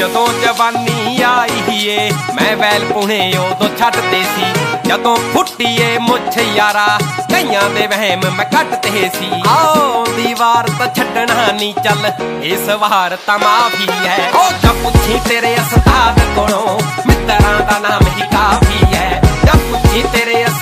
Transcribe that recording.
ਜਦੋਂ ਜਵਾਨੀ ਆਈ ਏ ਮੈਂ ਵੈਲ ਪੁਣੇ ਉਦੋਂ ਛੱਡਦੇ ਸੀ। ਜਦੋਂ ਫੁੱਟੀ ਏ ਮੁੱਛ ਯਾਰਾ ਕਈਆਂ ਦੇ ਵਹਿਮ ਮੈਂ ਕੱਟਦੇ ਸੀ। ਆਓ ਦੀਵਾਰ ਤਾਂ ਛੱਡਣਾ ਨੀ ਚੱਲ ਇਸ ਵਾਰ ਤਾਂ ਮਾਫੀ ਹੈ। ਉਹ ਜਾਂ ਪੁੱਛੀ ਤੇਰੇ ਉਸਤਾਦ ਕੋਲੋਂ ਮਿੱਤਰਾਂ ਦਾ ਨਾਮ ਹੀ ਕਾਫੀ ਹੈ। ਜਾਂ ਪੁੱਛੀ ਤੇਰੇ